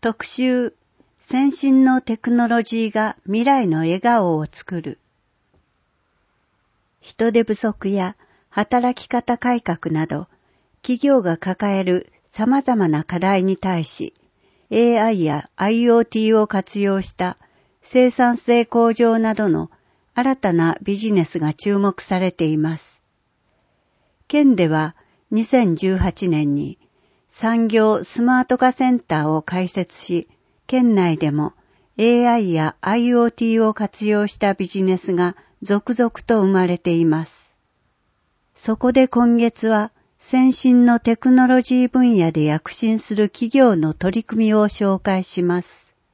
特集、先進のテクノロジーが未来の笑顔を作る。人手不足や働き方改革など、企業が抱える様々な課題に対し、AI や IoT を活用した生産性向上などの新たなビジネスが注目されています。県では2018年に産業スマート化センターを開設し、県内でも AI や IoT を活用したビジネスが続々と生まれています。そこで今月は先進のテクノロジー分野で躍進する企業の取り組みを紹介します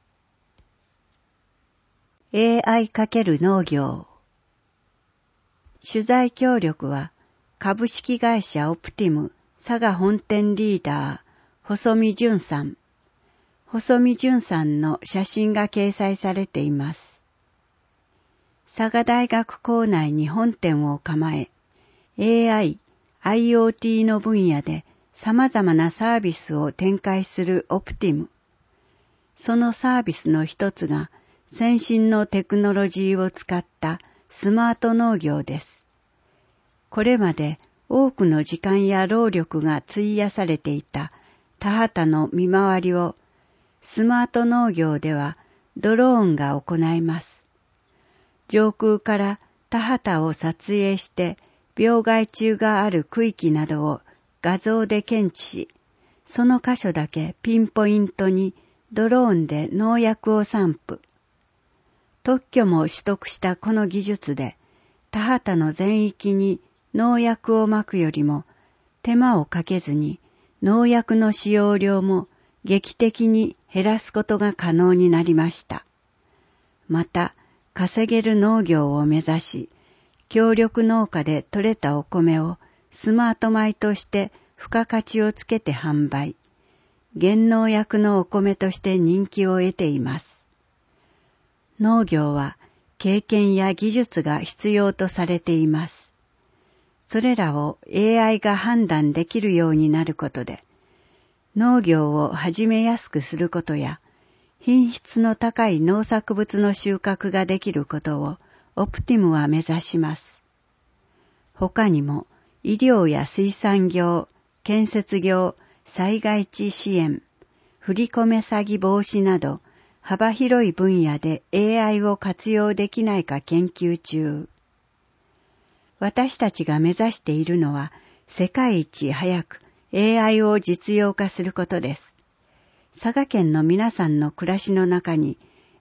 。AI× 農業。取材協力は株式会社オプティム佐賀本店リーダー細見淳さん。細見淳さんの写真が掲載されています。佐賀大学構内に本店を構え、AI、IoT の分野で様々なサービスを展開するオプティム。そのサービスの一つが先進のテクノロジーを使ったスマート農業です。これまで多くの時間や労力が費やされていた田畑の見回りをスマート農業ではドローンが行います。上空から田畑を撮影して病害虫がある区域などを画像で検知し、その箇所だけピンポイントにドローンで農薬を散布。特許も取得したこの技術で田畑の全域に農薬をまくよりも手間をかけずに農薬の使用量も劇的に減らすことが可能になりました。また、稼げる農業を目指し、協力農家で採れたお米をスマート米として付加価値をつけて販売。減農薬のお米として人気を得ています。農業は経験や技術が必要とされています。それらを AI が判断できるようになることで、農業を始めやすくすることや、品質の高い農作物の収穫ができることをオプティムは目指します。他にも医療や水産業、建設業、災害地支援、振り込め詐欺防止など幅広い分野で AI を活用できないか研究中。私たちが目指しているのは世界一早く AI を実用化することです。佐賀県の皆さんの暮らしの中に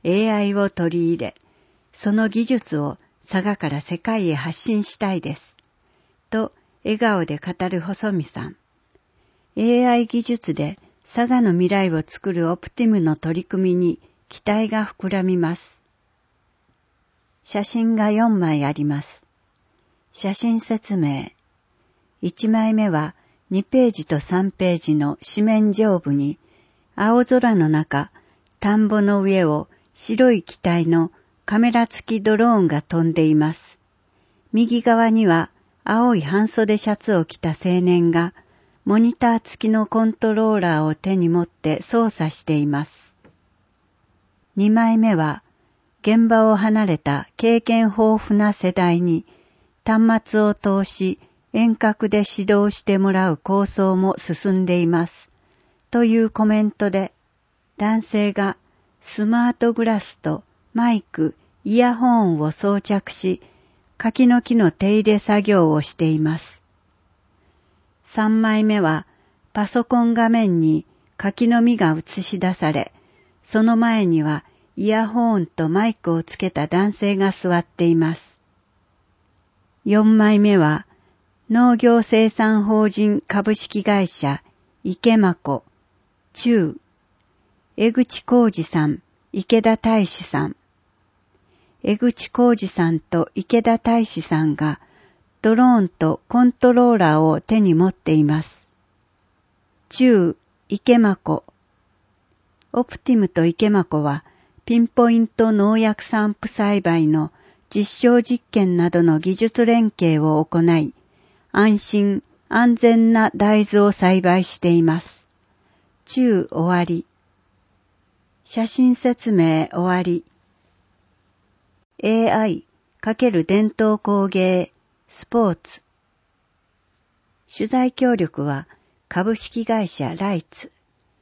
AI を取り入れ、その技術を佐賀から世界へ発信したいです。と笑顔で語る細見さん。AI 技術で佐賀の未来を作るオプティムの取り組みに期待が膨らみます。写真が4枚あります。写真説明。1枚目は2ページと3ページの紙面上部に青空の中、田んぼの上を白い機体のカメラ付きドローンが飛んでいます。右側には青い半袖シャツを着た青年がモニター付きのコントローラーを手に持って操作しています。2枚目は現場を離れた経験豊富な世代に端末を通し遠隔で指導してもらう構想も進んでいます。というコメントで、男性がスマートグラスとマイク、イヤホンを装着し、柿の木の手入れ作業をしています。3枚目はパソコン画面に柿の実が映し出され、その前にはイヤホンとマイクをつけた男性が座っています。4枚目は農業生産法人株式会社池間子中江口浩二さん、池田大志さん。江口浩二さんと池田大志さんがドローンとコントローラーを手に持っています。中池間子。オプティムと池間子はピンポイント農薬散布栽培の実証実験などの技術連携を行い、安心安全な大豆を栽培しています。中終わり。 写真説明終わり。AI× 伝統工芸スポーツ。取材協力は株式会社ライツ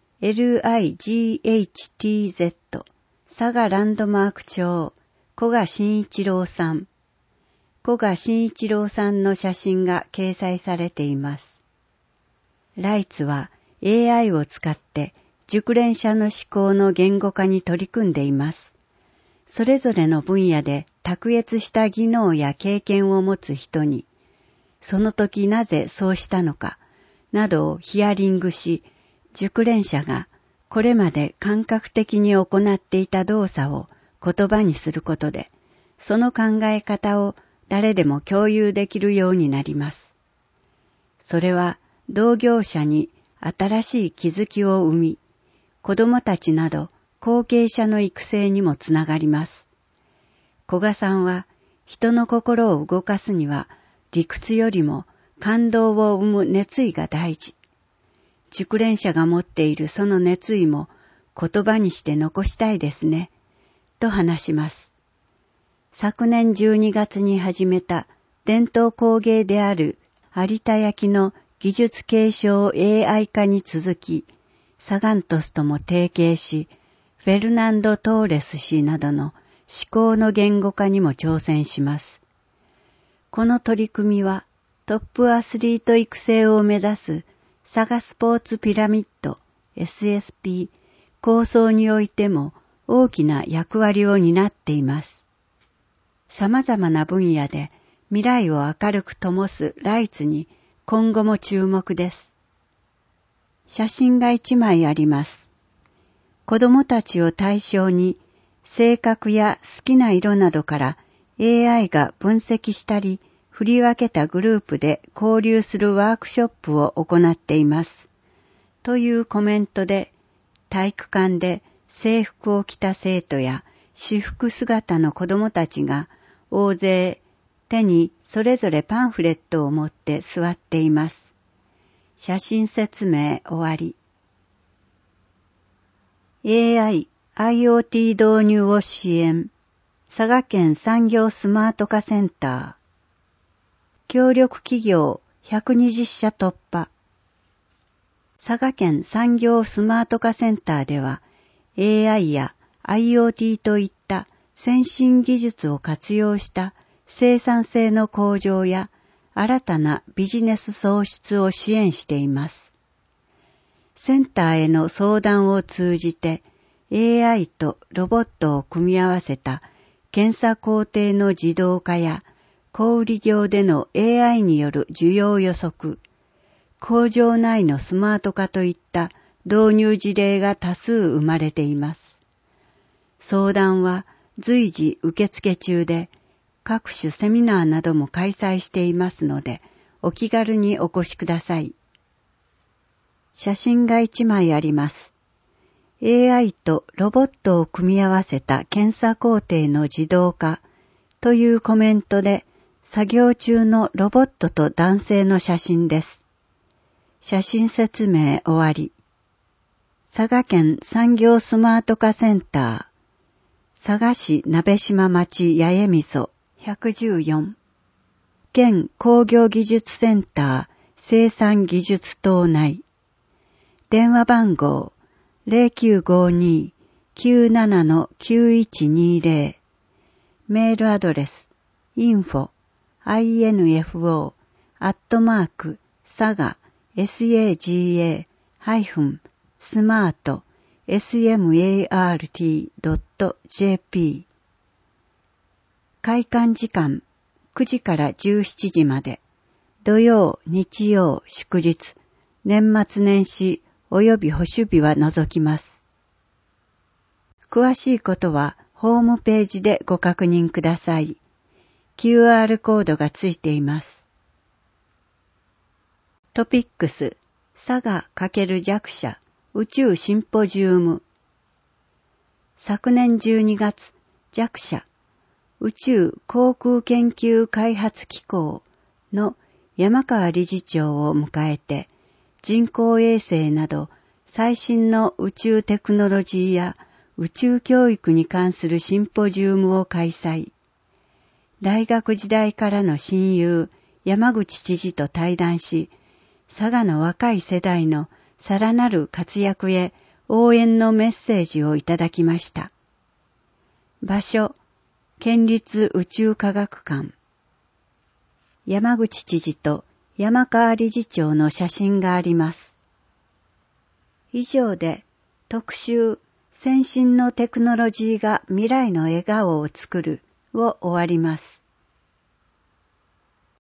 LIGHTZ 佐賀ランドマーク町古賀慎一郎さん。古賀慎一郎さんの写真が掲載されています。ライツは AI を使って熟練者の思考の言語化に取り組んでいます。それぞれの分野で卓越した技能や経験を持つ人に、その時なぜそうしたのか、などをヒアリングし、熟練者がこれまで感覚的に行っていた動作を言葉にすることで、その考え方を誰でも共有できるようになります。それは同業者に新しい気づきを生み、子供たちなど後継者の育成にもつながります。古賀さんは人の心を動かすには理屈よりも感動を生む熱意が大事。熟練者が持っているその熱意も言葉にして残したいですね、と話します。昨年12月に始めた伝統工芸である有田焼の技術継承 AI 化に続き、サガン鳥栖とも提携し、フェルナンド・トーレス氏などの思考の言語化にも挑戦します。この取り組みはトップアスリート育成を目指す佐賀スポーツピラミッド SSP 構想においても大きな役割を担っています。様々な分野で未来を明るく灯すライツに今後も注目です。写真が1枚あります。子供たちを対象に性格や好きな色などから AI が分析したり振り分けたグループで交流するワークショップを行っています。というコメントで体育館で制服を着た生徒や私服姿の子供たちが大勢手にそれぞれパンフレットを持って座っています。写真説明終わり。AI、IoT 導入を支援。佐賀県産業スマート化センター。協力企業120社突破。佐賀県産業スマート化センターでは AI や IoT といった先進技術を活用した生産性の向上や新たなビジネス創出を支援しています。センターへの相談を通じて AI とロボットを組み合わせた検査工程の自動化や小売業での AI による需要予測、工場内のスマート化といった導入事例が多数生まれています。相談は随時受付中で、各種セミナーなども開催していますので、お気軽にお越しください。写真が1枚あります。AI とロボットを組み合わせた検査工程の自動化というコメントで、作業中のロボットと男性の写真です。写真説明終わり。佐賀県産業スマート化センター、佐賀市鍋島町八重味噌114、県工業技術センター生産技術棟内、電話番号 0952-97-9120、メールアドレス info@saga-smart.jp。 開館時間9時から17時まで、土曜、日曜、祝日、年末年始および保守日は除きます。詳しいことはホームページでご確認ください。QR コードがついています。トピックス、佐賀×弱者宇宙シンポジウム。昨年12月、弱者宇宙航空研究開発機構の山川理事長を迎えて、人工衛星など最新の宇宙テクノロジーや宇宙教育に関するシンポジウムを開催。大学時代からの親友、山口知事と対談し、佐賀の若い世代のさらなる活躍へ応援のメッセージをいただきました。場所、県立宇宙科学館。山口知事と山川理事長の写真があります。以上で特集、先進のテクノロジーが未来の笑顔を作るを終わります。